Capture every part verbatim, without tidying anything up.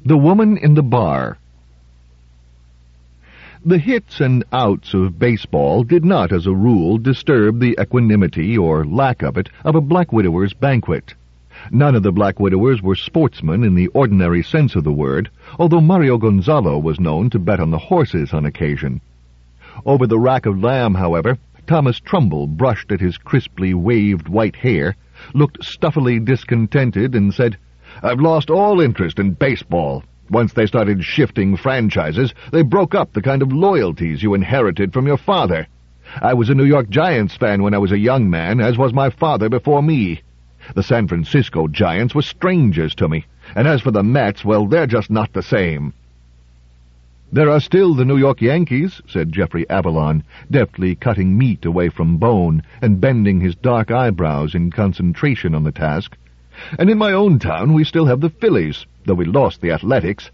The Woman in the Bar. The hits and outs of baseball did not, as a rule, disturb the equanimity, or lack of it, of a Black Widower's banquet. None of the Black Widowers were sportsmen in the ordinary sense of the word, although Mario Gonzalo was known to bet on the horses on occasion. Over the rack of lamb, however, Thomas Trumbull brushed at his crisply waved white hair, looked stuffily discontented, and said, "I've lost all interest in baseball. Once they started shifting franchises, they broke up the kind of loyalties you inherited from your father. I was a New York Giants fan when I was a young man, as was my father before me. The San Francisco Giants were strangers to me, and as for the Mets, well, they're just not the same." "There are still the New York Yankees," said Jeffrey Avalon, deftly cutting meat away from bone and bending his dark eyebrows in concentration on the task. "And in my own town we still have the Phillies, though we lost the Athletics."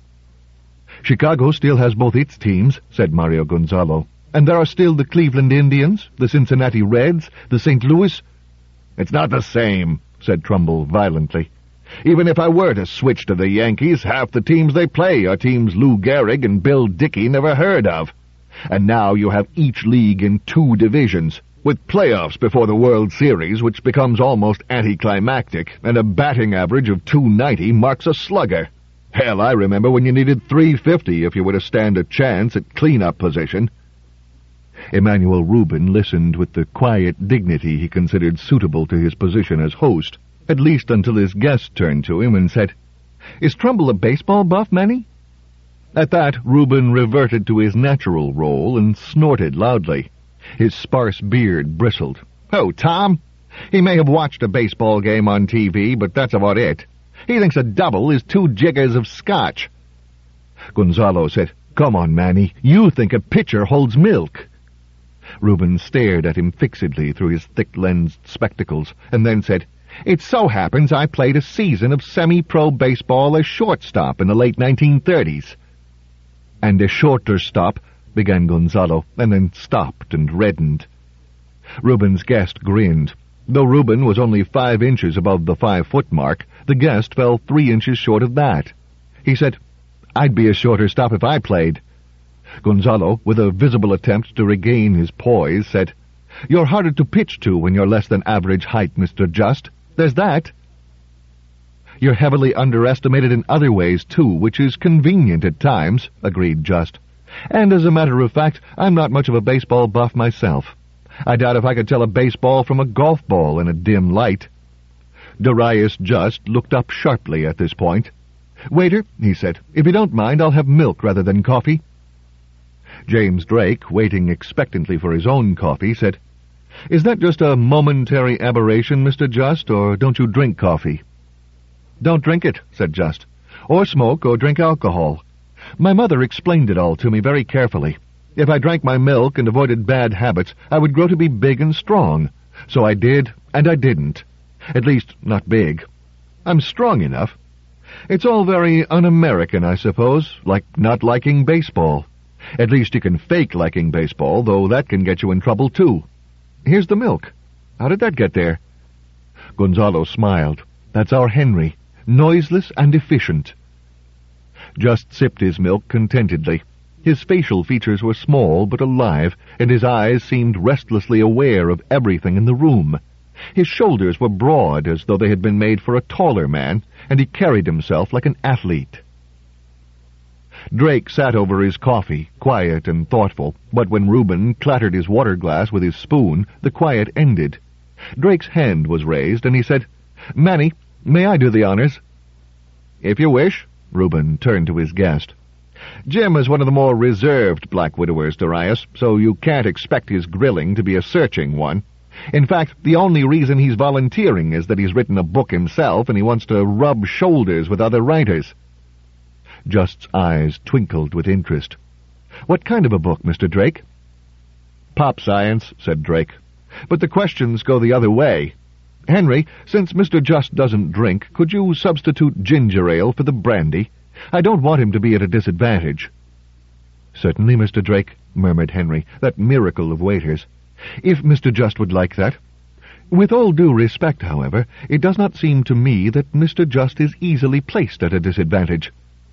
"Chicago still has both its teams," said Mario Gonzalo. "And there are still the Cleveland Indians, the Cincinnati Reds, the Saint Louis—" "It's not the same," said Trumbull violently. "Even if I were to switch to the Yankees, half the teams they play are teams Lou Gehrig and Bill Dickey never heard of. And now you have each league in two divisions, with playoffs before the World Series, which becomes almost anticlimactic, and a batting average of two ninety marks a slugger. Hell, I remember when you needed three fifty if you were to stand a chance at clean-up position." Emanuel Rubin listened with the quiet dignity he considered suitable to his position as host, at least until his guest turned to him and said, "Is Trumbull a baseball buff, Manny?" At that, Rubin reverted to his natural role and snorted loudly. His sparse beard bristled. "Oh, Tom? He may have watched a baseball game on T V, but that's about it. He thinks a double is two jiggers of scotch." Gonzalo said, "Come on, Manny, you think a pitcher holds milk." Rubin stared at him fixedly through his thick-lensed spectacles, and then said, "It so happens I played a season of semi-pro baseball as shortstop in the late nineteen thirties. "And a shorter stop," began Gonzalo, and then stopped and reddened. Rubin's guest grinned. Though Rubin was only five inches above the five-foot mark, the guest fell three inches short of that. He said, "I'd be a shorter stop if I played." Gonzalo, with a visible attempt to regain his poise, said, "You're harder to pitch to when you're less than average height, Mister Just. There's that." "You're heavily underestimated in other ways, too, which is convenient at times," agreed Just. "And as a matter of fact, I'm not much of a baseball buff myself. I doubt if I could tell a baseball from a golf ball in a dim light." Darius Just looked up sharply at this point. "Waiter," he said, "if you don't mind, I'll have milk rather than coffee." James Drake, waiting expectantly for his own coffee, said, "Is that just a momentary aberration, Mister Just, or don't you drink coffee?" "Don't drink it," said Just, "or smoke or drink alcohol. My mother explained it all to me very carefully. If I drank my milk and avoided bad habits, I would grow to be big and strong. So I did, and I didn't. At least, not big. I'm strong enough. It's all very un-American, I suppose, like not liking baseball. At least you can fake liking baseball, though that can get you in trouble, too. Here's the milk. How did that get there?" Gonzalo smiled. "That's our Henry, noiseless and efficient." Just sipped his milk contentedly. His facial features were small but alive, and his eyes seemed restlessly aware of everything in the room. His shoulders were broad, as though they had been made for a taller man, and he carried himself like an athlete. Drake sat over his coffee, quiet and thoughtful, but when Rubin clattered his water glass with his spoon, the quiet ended. Drake's hand was raised, and he said, "Manny, may I do the honors?" "If you wish." Rubin turned to his guest. "Jim is one of the more reserved Black Widowers, Darius, so you can't expect his grilling to be a searching one. In fact, the only reason he's volunteering is that he's written a book himself and he wants to rub shoulders with other writers." Just's eyes twinkled with interest. "What kind of a book, Mister Drake?" "Pop science," said Drake. "But the questions go the other way. Henry, since Mister Just doesn't drink, could you substitute ginger ale for the brandy? I don't want him to be at a disadvantage." "Certainly, Mister Drake," murmured Henry, that miracle of waiters. "If Mister Just would like that. With all due respect, however, it does not seem to me that Mister Just is easily placed at a disadvantage.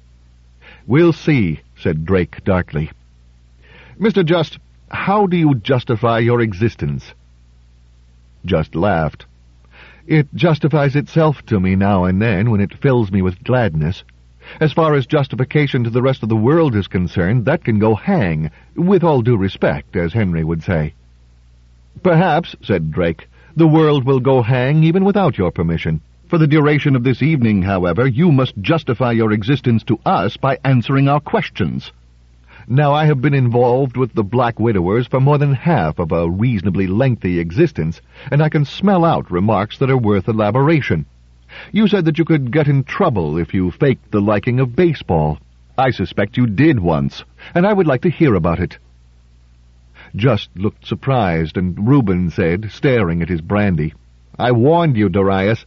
"We'll see," said Drake darkly. "Mister Just, how do you justify your existence?" Just laughed. "It justifies itself to me now and then when it fills me with gladness. As far as justification to the rest of the world is concerned, that can go hang, with all due respect, as Henry would say." "Perhaps," said Drake, "the world will go hang even without your permission. For the duration of this evening, however, you must justify your existence to us by answering our questions. Now, I have been involved with the Black Widowers for more than half of a reasonably lengthy existence, and I can smell out remarks that are worth elaboration. You said that you could get in trouble if you faked the liking of baseball. I suspect you did once, and I would like to hear about it." Just looked surprised, and Reuben said, staring at his brandy, "I warned you, Darius."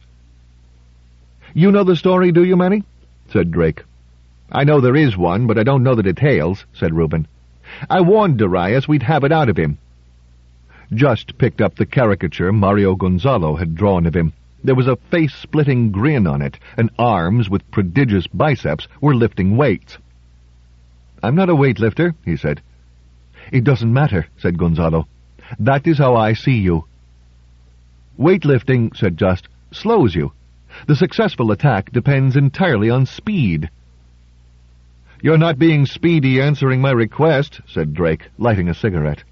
"You know the story, do you, Manny?" said Drake. "I know there is one, but I don't know the details," said Reuben. "I warned Darius we'd have it out of him." Just picked up the caricature Mario Gonzalo had drawn of him. There was a face-splitting grin on it, and arms with prodigious biceps were lifting weights. "I'm not a weightlifter," he said. "It doesn't matter," said Gonzalo. "That is how I see you." "Weightlifting," said Just, "slows you. The successful attack depends entirely on speed." "You're not being speedy answering my request," said Drake, lighting a cigarette.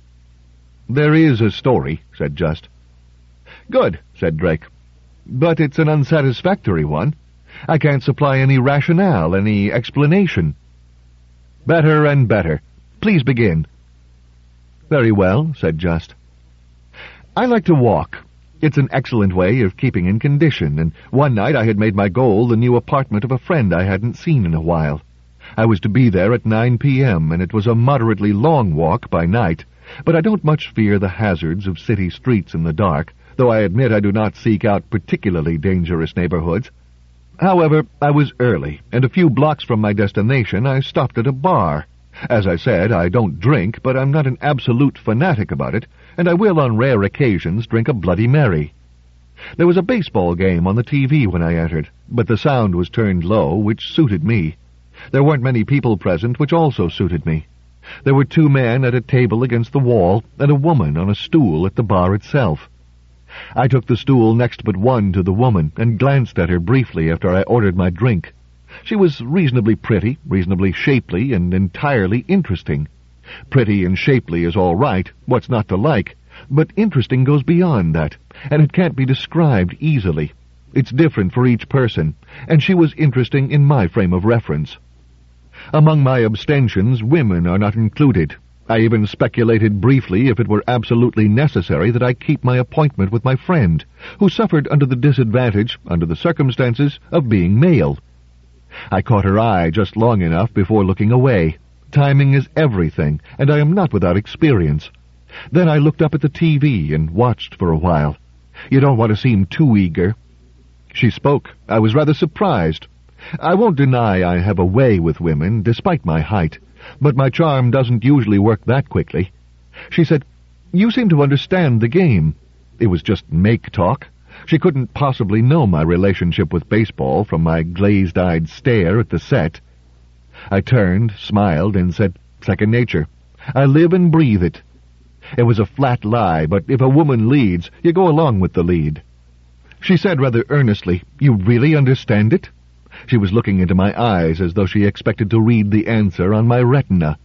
"There is a story," said Just. "Good," said Drake. "But it's an unsatisfactory one. I can't supply any rationale, any explanation." "Better and better. Please begin." "Very well," said Just. "I like to walk. It's an excellent way of keeping in condition, and one night I had made my goal the new apartment of a friend I hadn't seen in a while. I was to be there at nine p.m., and it was a moderately long walk by night, but I don't much fear the hazards of city streets in the dark, though I admit I do not seek out particularly dangerous neighborhoods. However, I was early, and a few blocks from my destination I stopped at a bar. As I said, I don't drink, but I'm not an absolute fanatic about it, and I will on rare occasions drink a Bloody Mary. There was a baseball game on the T V when I entered, but the sound was turned low, which suited me. There weren't many people present, which also suited me. There were two men at a table against the wall, and a woman on a stool at the bar itself. I took the stool next but one to the woman, and glanced at her briefly after I ordered my drink. She was reasonably pretty, reasonably shapely, and entirely interesting. Pretty and shapely is all right, what's not to like, but interesting goes beyond that, and it can't be described easily. It's different for each person, and she was interesting in my frame of reference. Among my abstentions, women are not included. I even speculated briefly if it were absolutely necessary that I keep my appointment with my friend, who suffered under the disadvantage, under the circumstances, of being male. I caught her eye just long enough before looking away. Timing is everything, and I am not without experience. Then I looked up at the T V and watched for a while. You don't want to seem too eager. She spoke. I was rather surprised. I won't deny I have a way with women, despite my height, but my charm doesn't usually work that quickly. She said, "You seem to understand the game." It was just make-talk. She couldn't possibly know my relationship with baseball from my glazed-eyed stare at the set. I turned, smiled, and said, "Second nature. I live and breathe it." It was a flat lie, but if a woman leads, you go along with the lead. She said rather earnestly, "You really understand it?" She was looking into my eyes as though she expected to read the answer on my retina.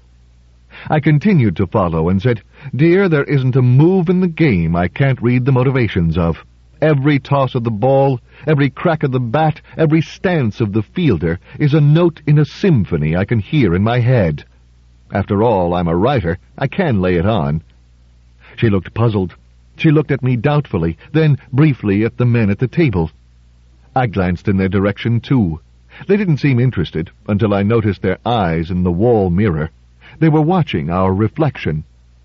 I continued to follow and said, "Dear, there isn't a move in the game I can't read the motivations of. Every toss of the ball, every crack of the bat, every stance of the fielder is a note in a symphony I can hear in my head. After all, I'm a writer. I can lay it on." She looked puzzled. She looked at me doubtfully, then briefly at the men at the table. I glanced in their direction, too. They didn't seem interested until I noticed their eyes in the wall mirror. They were watching our reflection.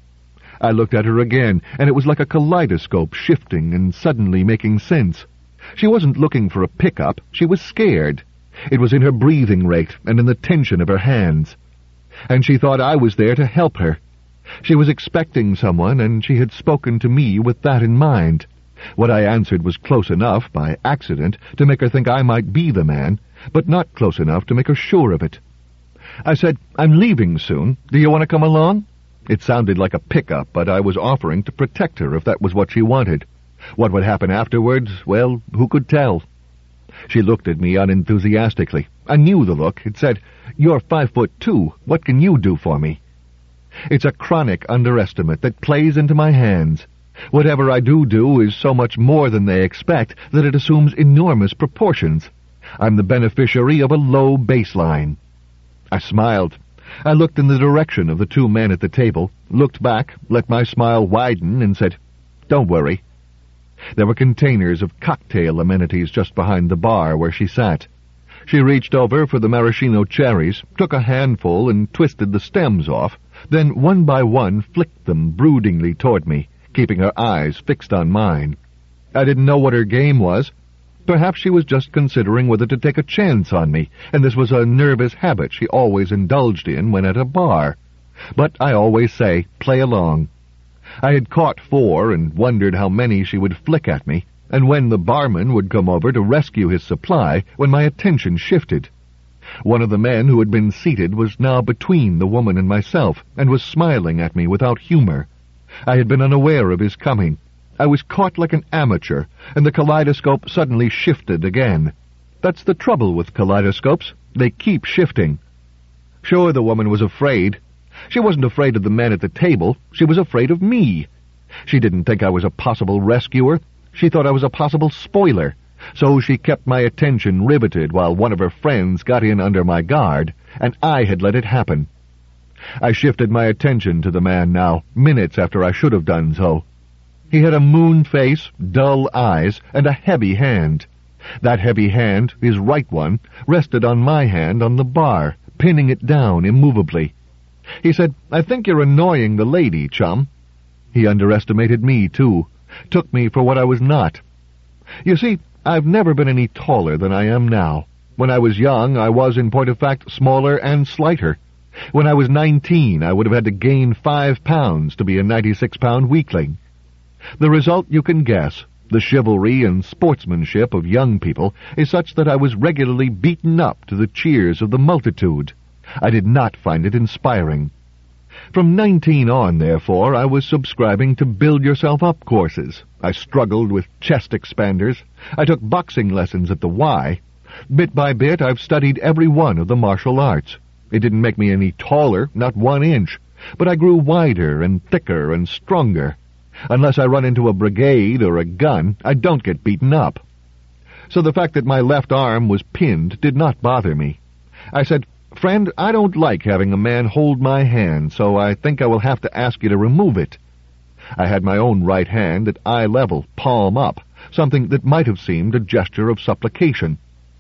I looked at her again, and it was like a kaleidoscope shifting and suddenly making sense. She wasn't looking for a pickup. She was scared. It was in her breathing rate and in the tension of her hands. And she thought I was there to help her. She was expecting someone, and she had spoken to me with that in mind. What I answered was close enough, by accident, to make her think I might be the man, but not close enough to make her sure of it. I said, "I'm leaving soon. Do you want to come along?" It sounded like a pickup, but I was offering to protect her if that was what she wanted. What would happen afterwards, well, who could tell? She looked at me unenthusiastically. I knew the look. It said, "You're five foot two. What can you do for me?" It's a chronic underestimate that plays into my hands. Whatever I do do is so much more than they expect that it assumes enormous proportions. I'm the beneficiary of a low baseline. I smiled. I looked in the direction of the two men at the table, looked back, let my smile widen, and said, "Don't worry." There were containers of cocktail amenities just behind the bar where she sat. She reached over for the maraschino cherries, took a handful and twisted the stems off, then one by one flicked them broodingly toward me, keeping her eyes fixed on mine. I didn't know what her game was. Perhaps she was just considering whether to take a chance on me, and this was a nervous habit she always indulged in when at a bar. But I always say, play along. I had caught four and wondered how many she would flick at me, and when the barman would come over to rescue his supply, when my attention shifted. One of the men who had been seated was now between the woman and myself, and was smiling at me without humor. I had been unaware of his coming. I was caught like an amateur, and the kaleidoscope suddenly shifted again. That's the trouble with kaleidoscopes. They keep shifting. Sure, the woman was afraid. She wasn't afraid of the men at the table. She was afraid of me. She didn't think I was a possible rescuer. She thought I was a possible spoiler. So she kept my attention riveted while one of her friends got in under my guard, and I had let it happen. I shifted my attention to the man now, minutes after I should have done so. He had a moon face, dull eyes, and a heavy hand. That heavy hand, his right one, rested on my hand on the bar, pinning it down immovably. He said, "I think you're annoying the lady, chum." He underestimated me, too, took me for what I was not. You see, I've never been any taller than I am now. When I was young, I was, in point of fact, smaller and slighter. When I was nineteen, I would have had to gain five pounds to be a ninety-six pound weakling. The result you can guess. The chivalry and sportsmanship of young people is such that I was regularly beaten up to the cheers of the multitude. I did not find it inspiring. From nineteen on, therefore, I was subscribing to build-yourself-up courses. I struggled with chest expanders. I took boxing lessons at the Y. Bit by bit, I've studied every one of the martial arts. It didn't make me any taller, not one inch, but I grew wider and thicker and stronger. Unless I run into a brigade or a gun, I don't get beaten up. So the fact that my left arm was pinned did not bother me. I said, "Friend, I don't like having a man hold my hand, so I think I will have to ask you to remove it." I had my own right hand at eye level, palm up, something that might have seemed a gesture of supplication.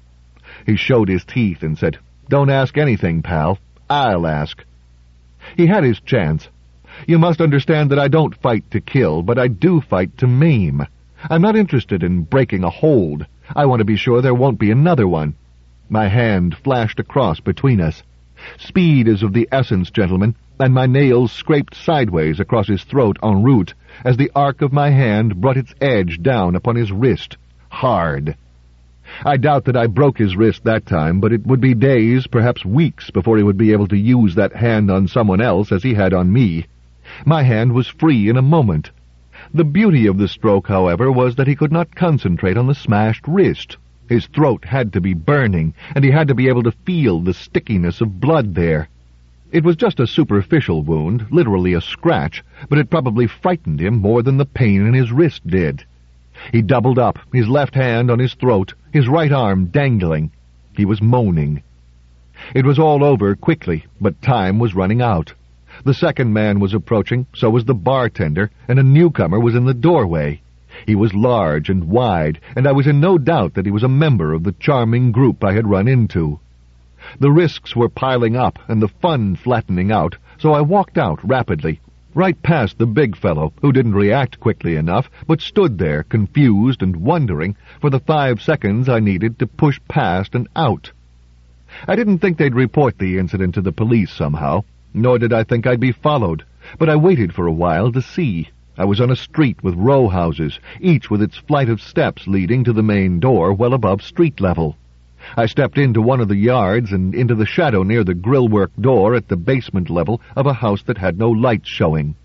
He showed his teeth and said, "Don't ask anything, pal. I'll ask." He had his chance. You must understand that I don't fight to kill, but I do fight to maim. I'm not interested in breaking a hold. I want to be sure there won't be another one. My hand flashed across between us. Speed is of the essence, gentlemen, and my nails scraped sideways across his throat en route as the arc of my hand brought its edge down upon his wrist, hard. I doubt that I broke his wrist that time, but it would be days, perhaps weeks, before he would be able to use that hand on someone else as he had on me. My hand was free in a moment. The beauty of the stroke, however, was that he could not concentrate on the smashed wrist. His throat had to be burning, and he had to be able to feel the stickiness of blood there. It was just a superficial wound, literally a scratch, but it probably frightened him more than the pain in his wrist did. He doubled up, his left hand on his throat, his right arm dangling. He was moaning. It was all over quickly, but time was running out. The second man was approaching, so was the bartender, and a newcomer was in the doorway. He was large and wide, and I was in no doubt that he was a member of the charming group I had run into. The risks were piling up and the fun flattening out, so I walked out rapidly, right past the big fellow, who didn't react quickly enough, but stood there, confused and wondering, for the five seconds I needed to push past and out. I didn't think they'd report the incident to the police somehow, nor did I think I'd be followed, but I waited for a while to see. I was on a street with row houses, each with its flight of steps leading to the main door well above street level. I stepped into one of the yards and into the shadow near the grillwork door at the basement level of a house that had no lights showing.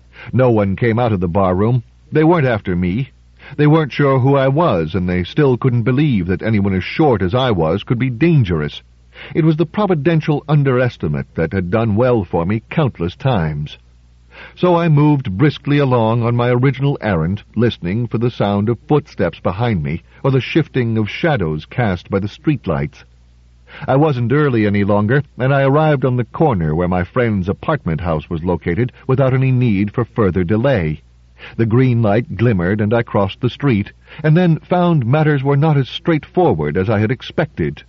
No one came out of the barroom. They weren't after me. They weren't sure who I was, and they still couldn't believe that anyone as short as I was could be dangerous. It was the providential underestimate that had done well for me countless times. So I moved briskly along on my original errand, listening for the sound of footsteps behind me or the shifting of shadows cast by the streetlights. I wasn't early any longer, and I arrived on the corner where my friend's apartment house was located without any need for further delay. The green light glimmered, and I crossed the street, and then found matters were not as straightforward as I had expected.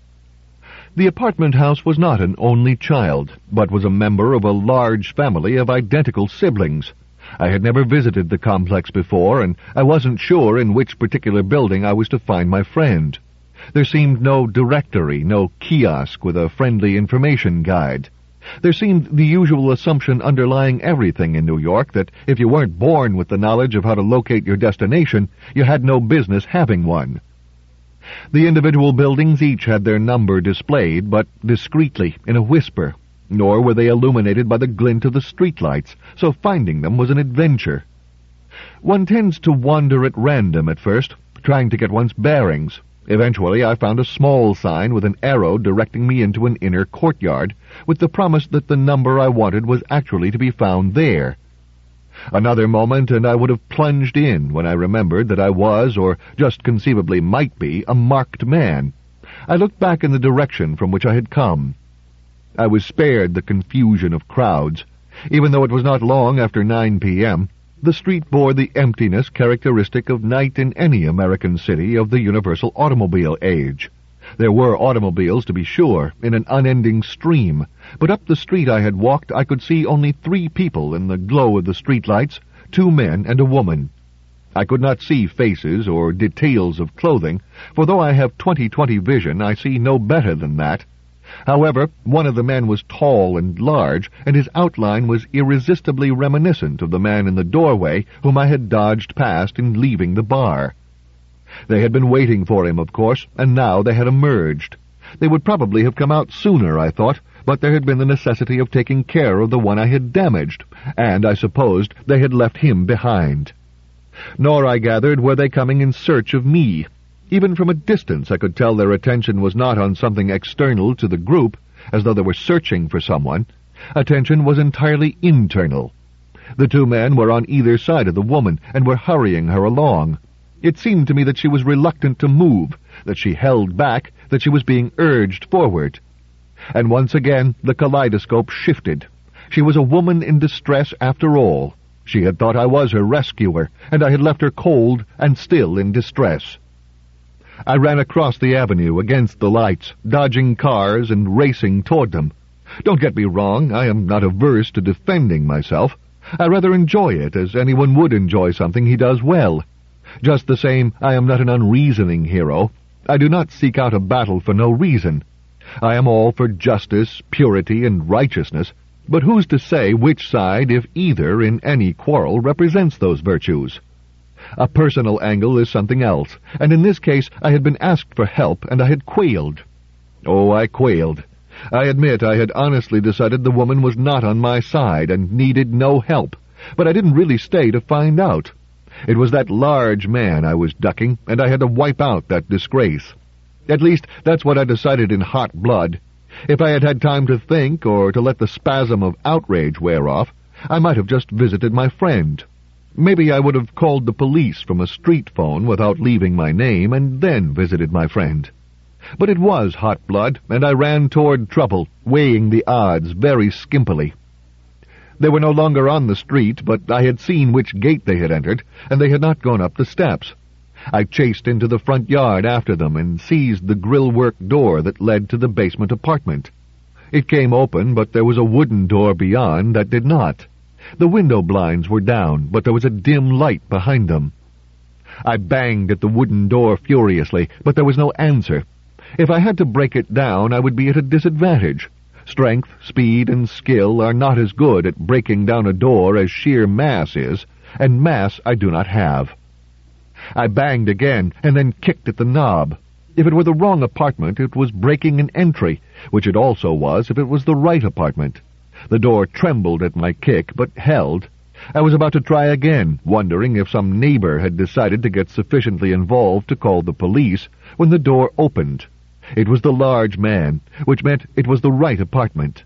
The apartment house was not an only child, but was a member of a large family of identical siblings. I had never visited the complex before, and I wasn't sure in which particular building I was to find my friend. There seemed no directory, no kiosk with a friendly information guide. There seemed the usual assumption underlying everything in New York that if you weren't born with the knowledge of how to locate your destination, you had no business having one. The individual buildings each had their number displayed, but discreetly, in a whisper, nor were they illuminated by the glint of the streetlights, so finding them was an adventure. One tends to wander at random at first, trying to get one's bearings. Eventually I found a small sign with an arrow directing me into an inner courtyard, with the promise that the number I wanted was actually to be found there. Another moment, and I would have plunged in when I remembered that I was, or just conceivably might be, a marked man. I looked back in the direction from which I had come. I was spared the confusion of crowds. Even though it was not long after nine p.m., the street bore the emptiness characteristic of night in any American city of the universal automobile age. There were automobiles, to be sure, in an unending stream, but up the street I had walked I could see only three people in the glow of the streetlights, two men and a woman. I could not see faces or details of clothing, for though I have twenty twenty vision, I see no better than that. However, one of the men was tall and large, and his outline was irresistibly reminiscent of the man in the doorway whom I had dodged past in leaving the bar. They had been waiting for him, of course, and now they had emerged. They would probably have come out sooner, I thought, but there had been the necessity of taking care of the one I had damaged, and I supposed they had left him behind. Nor, I gathered, were they coming in search of me. Even from a distance I could tell their attention was not on something external to the group, as though they were searching for someone. Attention was entirely internal. The two men were on either side of the woman, and were hurrying her along. It seemed to me that she was reluctant to move, that she held back, that she was being urged forward. And once again the kaleidoscope shifted. She was a woman in distress after all. She had thought I was her rescuer, and I had left her cold and still in distress. I ran across the avenue against the lights, dodging cars and racing toward them. Don't get me wrong, I am not averse to defending myself. I rather enjoy it, as anyone would enjoy something he does well. Just the same, I am not an unreasoning hero. I do not seek out a battle for no reason. I am all for justice, purity, and righteousness, but who's to say which side, if either, in any quarrel represents those virtues? A personal angle is something else, and in this case I had been asked for help, and I had quailed. Oh, I quailed. I admit I had honestly decided the woman was not on my side and needed no help, but I didn't really stay to find out. It was that large man I was ducking, and I had to wipe out that disgrace. At least, that's what I decided in hot blood. If I had had time to think, or to let the spasm of outrage wear off, I might have just visited my friend. Maybe I would have called the police from a street phone without leaving my name, and then visited my friend. But it was hot blood, and I ran toward trouble, weighing the odds very skimpily. They were no longer on the street, but I had seen which gate they had entered, and they had not gone up the steps. I chased into the front yard after them and seized the grillwork door that led to the basement apartment. It came open, but there was a wooden door beyond that did not. The window blinds were down, but there was a dim light behind them. I banged at the wooden door furiously, but there was no answer. If I had to break it down, I would be at a disadvantage. Strength, speed, and skill are not as good at breaking down a door as sheer mass is, and mass I do not have. I banged again, and then kicked at the knob. If it were the wrong apartment, it was breaking an entry, which it also was if it was the right apartment. The door trembled at my kick, but held. I was about to try again, wondering if some neighbor had decided to get sufficiently involved to call the police, when the door opened. It was the large man, which meant it was the right apartment.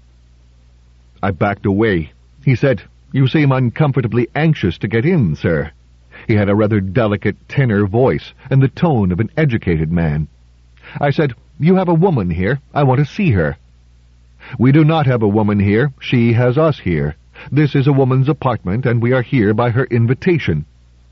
I backed away. He said, "You seem uncomfortably anxious to get in, sir." He had a rather delicate tenor voice and the tone of an educated man. I said, "You have a woman here. I want to see her." "We do not have a woman here. She has us here. This is a woman's apartment, and we are here by her invitation."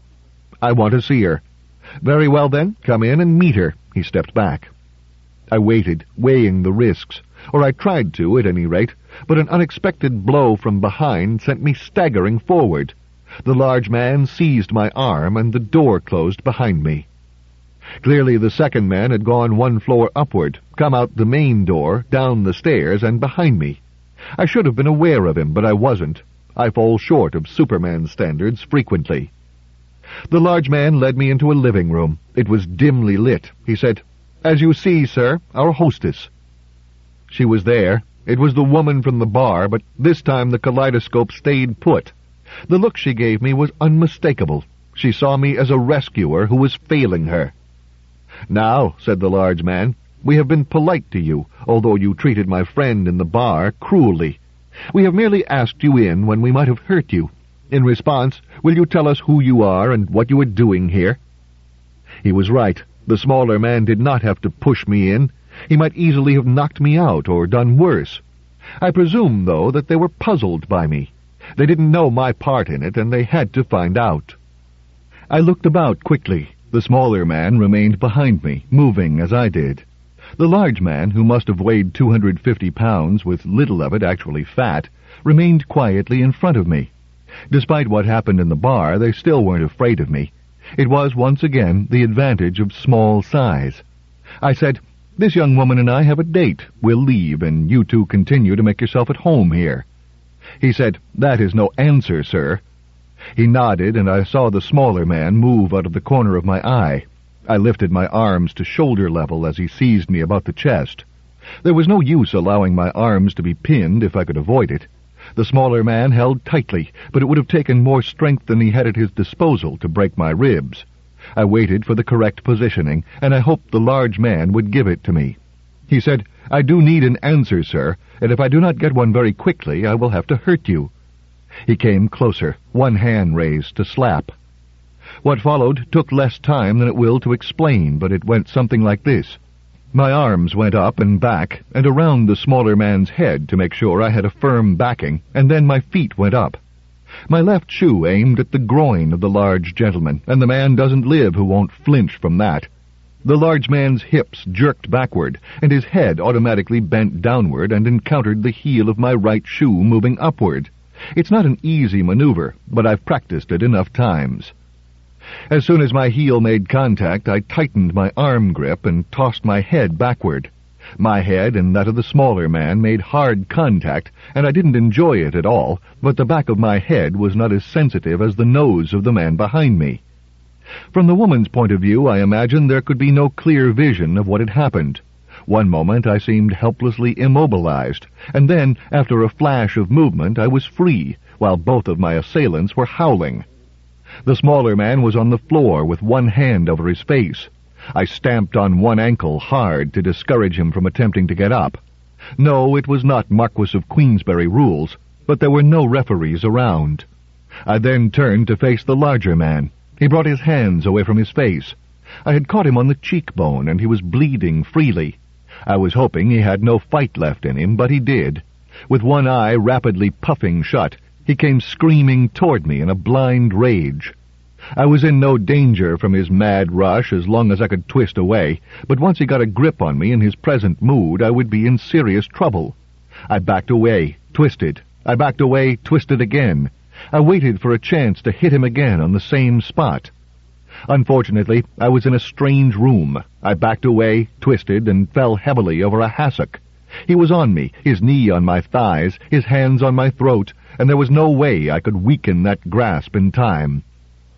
"I want to see her." "Very well, then. Come in and meet her." He stepped back. I waited, weighing the risks, or I tried to, at any rate, but an unexpected blow from behind sent me staggering forward. The large man seized my arm, and the door closed behind me. Clearly the second man had gone one floor upward, come out the main door, down the stairs, and behind me. I should have been aware of him, but I wasn't. I fall short of Superman standards frequently. The large man led me into a living room. It was dimly lit. He said, "As you see, sir, our hostess." She was there. It was the woman from the bar, but this time the kaleidoscope stayed put. The look she gave me was unmistakable. She saw me as a rescuer who was failing her. "Now," said the large man, "we have been polite to you, although you treated my friend in the bar cruelly. We have merely asked you in when we might have hurt you. In response, will you tell us who you are and what you are doing here?" He was right. The smaller man did not have to push me in. He might easily have knocked me out or done worse. I presume, though, that they were puzzled by me. They didn't know my part in it, and they had to find out. I looked about quickly. The smaller man remained behind me, moving as I did. The large man, who must have weighed two hundred fifty pounds, with little of it actually fat, remained quietly in front of me. Despite what happened in the bar, they still weren't afraid of me. It was, once again, the advantage of small size. I said, "This young woman and I have a date. We'll leave, and you two continue to make yourself at home here." He said, "That is no answer, sir." He nodded, and I saw the smaller man move out of the corner of my eye. I lifted my arms to shoulder level as he seized me about the chest. There was no use allowing my arms to be pinned if I could avoid it. The smaller man held tightly, but it would have taken more strength than he had at his disposal to break my ribs. I waited for the correct positioning, and I hoped the large man would give it to me. He said, "I do need an answer, sir, and if I do not get one very quickly, I will have to hurt you." He came closer, one hand raised to slap. What followed took less time than it will to explain, but it went something like this. My arms went up and back and around the smaller man's head to make sure I had a firm backing, and then my feet went up. My left shoe aimed at the groin of the large gentleman, and the man doesn't live who won't flinch from that. The large man's hips jerked backward, and his head automatically bent downward and encountered the heel of my right shoe moving upward. It's not an easy maneuver, but I've practiced it enough times. As soon as my heel made contact, I tightened my arm grip and tossed my head backward. My head and that of the smaller man made hard contact, and I didn't enjoy it at all, but the back of my head was not as sensitive as the nose of the man behind me. From the woman's point of view, I imagine there could be no clear vision of what had happened. One moment I seemed helplessly immobilized, and then, after a flash of movement, I was free, while both of my assailants were howling. The smaller man was on the floor with one hand over his face. I stamped on one ankle hard to discourage him from attempting to get up. No, it was not Marquis of Queensberry rules, but there were no referees around. I then turned to face the larger man. He brought his hands away from his face. I had caught him on the cheekbone, and he was bleeding freely. I was hoping he had no fight left in him, but he did. With one eye rapidly puffing shut, he came screaming toward me in a blind rage. I was in no danger from his mad rush as long as I could twist away, but once he got a grip on me in his present mood, I would be in serious trouble. I backed away, twisted. I backed away, twisted again. I waited for a chance to hit him again on the same spot. Unfortunately, I was in a strange room. I backed away, twisted, and fell heavily over a hassock. He was on me, his knee on my thighs, his hands on my throat, and there was no way I could weaken that grasp in time.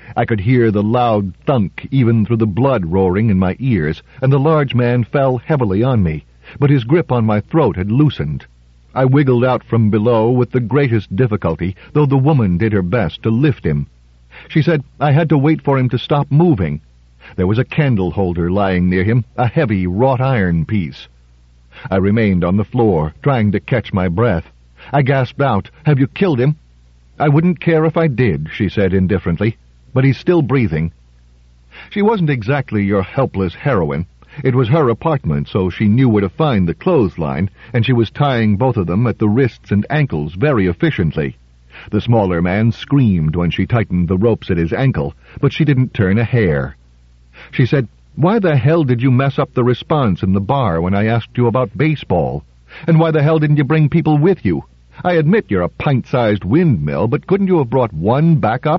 I could hear the loud thunk even through the blood roaring in my ears, and the large man fell heavily on me, but his grip on my throat had loosened. I wiggled out from below with the greatest difficulty, though the woman did her best to lift him. She said I had to wait for him to stop moving. There was a candle holder lying near him, a heavy wrought-iron piece. I remained on the floor, trying to catch my breath. I gasped out, "Have you killed him?" "I wouldn't care if I did," she said indifferently, "but he's still breathing." She wasn't exactly your helpless heroine. It was her apartment, so she knew where to find the clothesline, and she was tying both of them at the wrists and ankles very efficiently. The smaller man screamed when she tightened the ropes at his ankle, but she didn't turn a hair. She said, "Why the hell did you mess up the response in the bar when I asked you about baseball? And why the hell didn't you bring people with you? I admit you're a pint-sized windmill, but couldn't you have brought one backup?"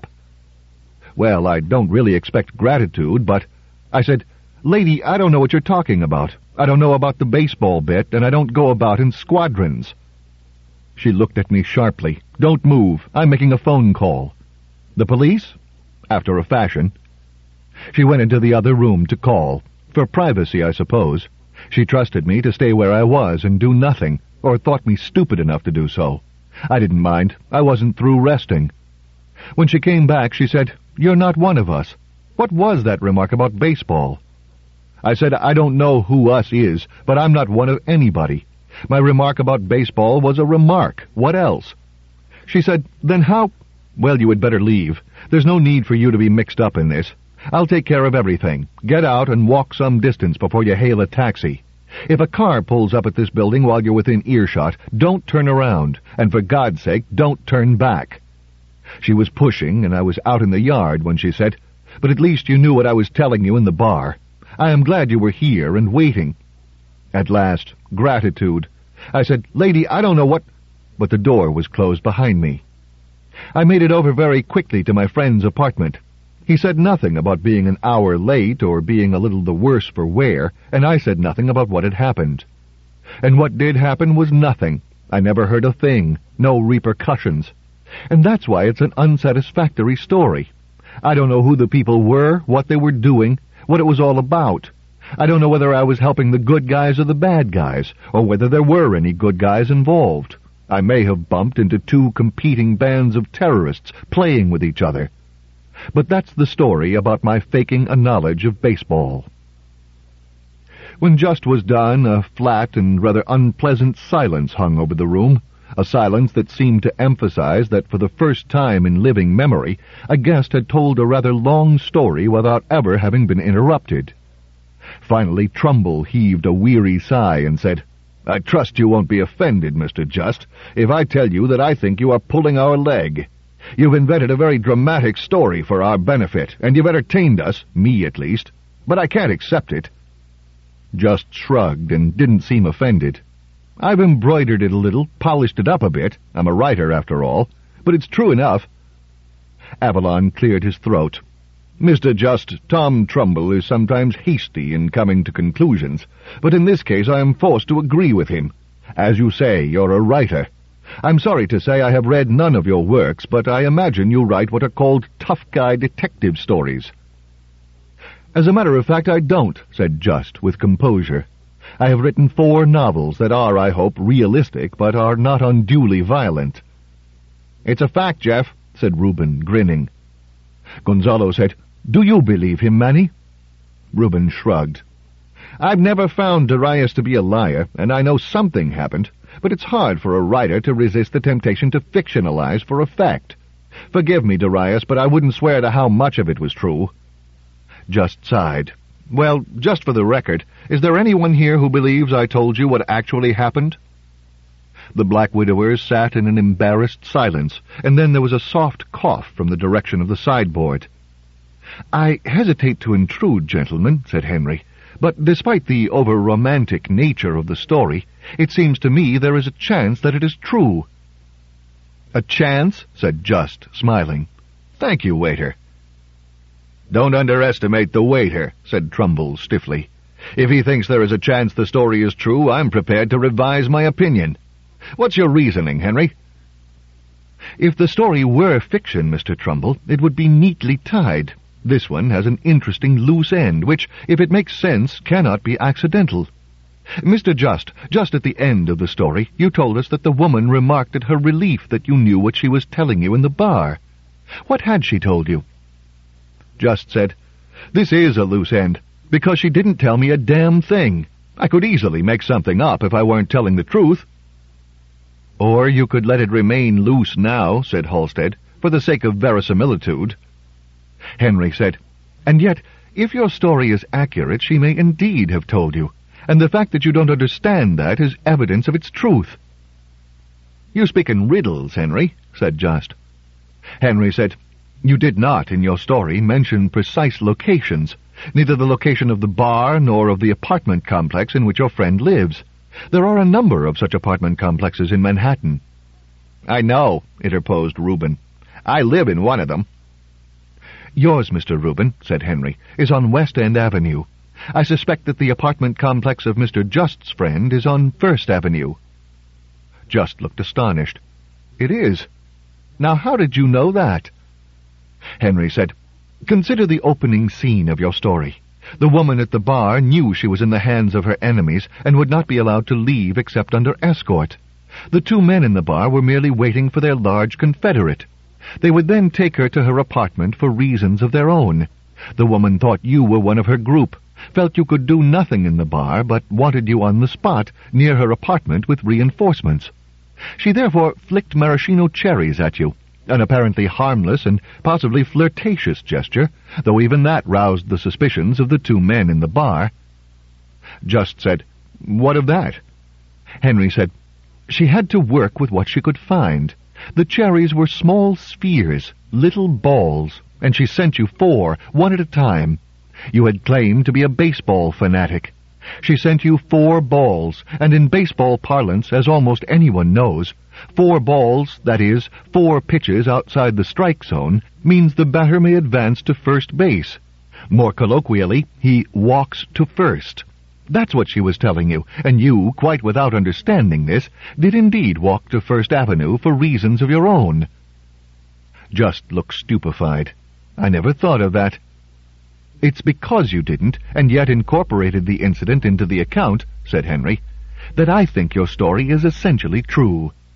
"Well, I don't really expect gratitude, but—" I said, "Lady, I don't know what you're talking about. I don't know about the baseball bit, and I don't go about in squadrons." She looked at me sharply. "Don't move. I'm making a phone call." "The police?" "After a fashion." She went into the other room to call. For privacy, I suppose. She trusted me to stay where I was and do nothing, or thought me stupid enough to do so. I didn't mind. I wasn't through resting. When she came back, she said, "You're not one of us. What was that remark about baseball?" I said, "I don't know who us is, but I'm not one of anybody. My remark about baseball was a remark. What else?" She said, "Then how—" "Well, you had better leave. There's no need for you to be mixed up in this. I'll take care of everything. Get out and walk some distance before you hail a taxi. If a car pulls up at this building while you're within earshot, don't turn around, and for God's sake, don't turn back." She was pushing, and I was out in the yard when she said, "But at least you knew what I was telling you in the bar. I am glad you were here and waiting." At last, gratitude. I said, "Lady, I don't know what—" But the door was closed behind me. I made it over very quickly to my friend's apartment. He said nothing about being an hour late or being a little the worse for wear, and I said nothing about what had happened. And what did happen was nothing. I never heard a thing, no repercussions. And that's why it's an unsatisfactory story. I don't know who the people were, what they were doing, what it was all about. I don't know whether I was helping the good guys or the bad guys, or whether there were any good guys involved. I may have bumped into two competing bands of terrorists playing with each other. But that's the story about my faking a knowledge of baseball. When Just was done, a flat and rather unpleasant silence hung over the room, a silence that seemed to emphasize that for the first time in living memory, a guest had told a rather long story without ever having been interrupted. Finally, Trumbull heaved a weary sigh and said, "I trust you won't be offended, Mister Just, if I tell you that I think you are pulling our leg. You've invented a very dramatic story for our benefit, and you've entertained us, me at least, but I can't accept it." Just shrugged and didn't seem offended. "I've embroidered it a little, polished it up a bit. I'm a writer, after all. But it's true enough." Avalon cleared his throat. "Mister Just, Tom Trumbull is sometimes hasty in coming to conclusions, but in this case I am forced to agree with him. As you say, you're a writer. I'm sorry to say I have read none of your works, but I imagine you write what are called tough guy detective stories." "As a matter of fact, I don't," said Just, with composure. "I have written four novels that are, I hope, realistic, but are not unduly violent." "It's a fact, Jeff," said Reuben, grinning. Gonzalo said, "Do you believe him, Manny?" Reuben shrugged. "I've never found Darius to be a liar, and I know something happened, but it's hard for a writer to resist the temptation to fictionalize for effect. Forgive me, Darius, but I wouldn't swear to how much of it was true." Just sighed. "Well, just for the record, is there anyone here who believes I told you what actually happened?" The Black Widowers sat in an embarrassed silence, and then there was a soft cough from the direction of the sideboard. "I hesitate to intrude, gentlemen," said Henry, "but despite the over-romantic nature of the story, it seems to me there is a chance that it is true." "A chance?" said Just, smiling. "Thank you, waiter." "Don't underestimate the waiter," said Trumbull stiffly. "If he thinks there is a chance the story is true, I'm prepared to revise my opinion. What's your reasoning, Henry?" If the story were fiction, Mister Trumbull, it would be neatly tied. This one has an interesting loose end, which, if it makes sense, cannot be accidental. Mister Just, just at the end of the story, you told us that the woman remarked at her relief that you knew what she was telling you in the bar. What had she told you? Just said, "This is a loose end, because she didn't tell me a damn thing. I could easily make something up if I weren't telling the truth." "Or you could let it remain loose now," said Halstead, "for the sake of verisimilitude." Henry said, "And yet, if your story is accurate, she may indeed have told you, and the fact that you don't understand that is evidence of its truth." "You speak in riddles, Henry," said Just. Henry said, "You did not, in your story, mention precise locations, neither the location of the bar nor of the apartment complex in which your friend lives. There are a number of such apartment complexes in Manhattan." "I know," interposed Reuben. "I live in one of them." "Yours, Mister Reuben," said Henry, "is on West End Avenue. I suspect that the apartment complex of Mister Just's friend is on First Avenue." Just looked astonished. "It is. Now how did you know that?" Henry said, "Consider the opening scene of your story. The woman at the bar knew she was in the hands of her enemies and would not be allowed to leave except under escort. The two men in the bar were merely waiting for their large confederate. They would then take her to her apartment for reasons of their own. The woman thought you were one of her group, felt you could do nothing in the bar, but wanted you on the spot near her apartment with reinforcements. She therefore flicked maraschino cherries at you, an apparently harmless and possibly flirtatious gesture, though even that roused the suspicions of the two men in the bar." Just said, "What of that?" Henry said, "She had to work with what she could find. The cherries were small spheres, little balls, and she sent you four, one at a time. You had claimed to be a baseball fanatic. She sent you four balls, and in baseball parlance, as almost anyone knows, four balls, that is, four pitches outside the strike zone, means the batter may advance to first base. More colloquially, he walks to first. That's what she was telling you, and you, quite without understanding this, did indeed walk to First Avenue for reasons of your own." Just looked stupefied. "I never thought of that." "It's because you didn't, and yet incorporated the incident into the account," said Henry, "that I think your story is essentially true.